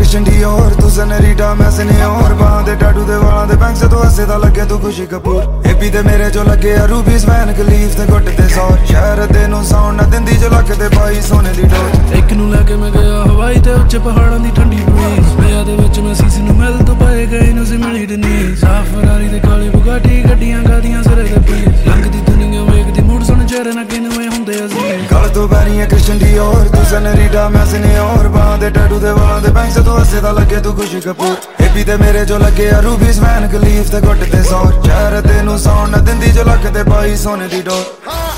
Krishna D और तू सनरीटा मैं सिनियोर बाहां दे टैटू दे वालां दे बैंक से तू हसे दा लगे तू खुशी कपूर एपी ते मेरे जो लगे रूबीज वैन कलीफ ते गुट ते सौर शहर दे नू साउंड ना दिंदी जो लक ते पाई सोने दी डोर एक नू लेके मैं गया हवाई ते उच्चे पहाड़ां दी ठंडी ब्रीज पिया दे विच मैं सीसी नू मिल तो पाए गए नू सी मिली दी नी साफ फरारी ते काली बुगाटी गड्डियां गादियां सिरे ते पीस लंघदी दुनिया वेखदी मुड़ सुन चेहरे ना किनवे हुंदे अजीज गल तो पैनी है कृष्ण डी और तू सनरीटा मैं सिनियोर बाहां दे टैटू दे वालां दे बैंक से तू हसे दा लगे तू खुशी कपूर एपी ते मेरे जो लगे रूबीज वैन कलीफ ते गुट ते सौर शहर दे नू साउंड ना दिंदी जो लक ते पाई सोने दी डोर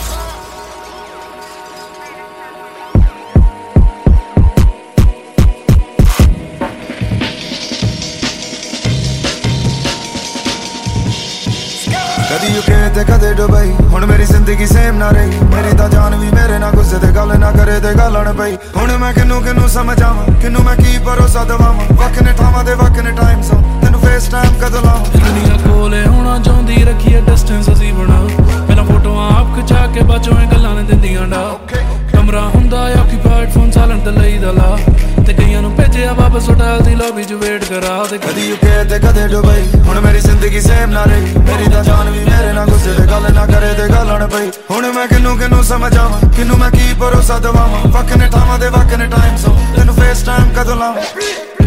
कदी यूके ते कदे दुबई हुण मेरी जिंदगी सेम ना रही मेरी तां जान भी मेरे ना गुस्से ते गल ना करे ते गल न पई हुण मैं किनू समझावां किनू मैं की भरोसा दवावां वक्त ने ठावां ते वक्त ने टाइम सो तैनू फेस टाइम कदों लावां दुनिया कोले होना चाहुंदी रखिए डिस्टेंस असी बना पहला फोटोआं आप खिचा के बाचों गल्लां ने दिंदियां डा कमरा हुंदा ऑक्यूपाइड फोन साइलेंट ते लई दा ला ते कईयां नू भेजिया वापस होटल दी लॉबी च वेट करा ते कदी यूके ते कदे दुबई हुण मेरी जिंदगी सेम ना रही मेरी तां जान भी मेरे ना गुस्से ते गल ना करे ते गल न पई हुण मैं किनू समझावां किनू मैं की भरोसा दवावां वक्त ने ठावां ते वक्त ने टाइम सो तैनू फेस टाइम कदों लावां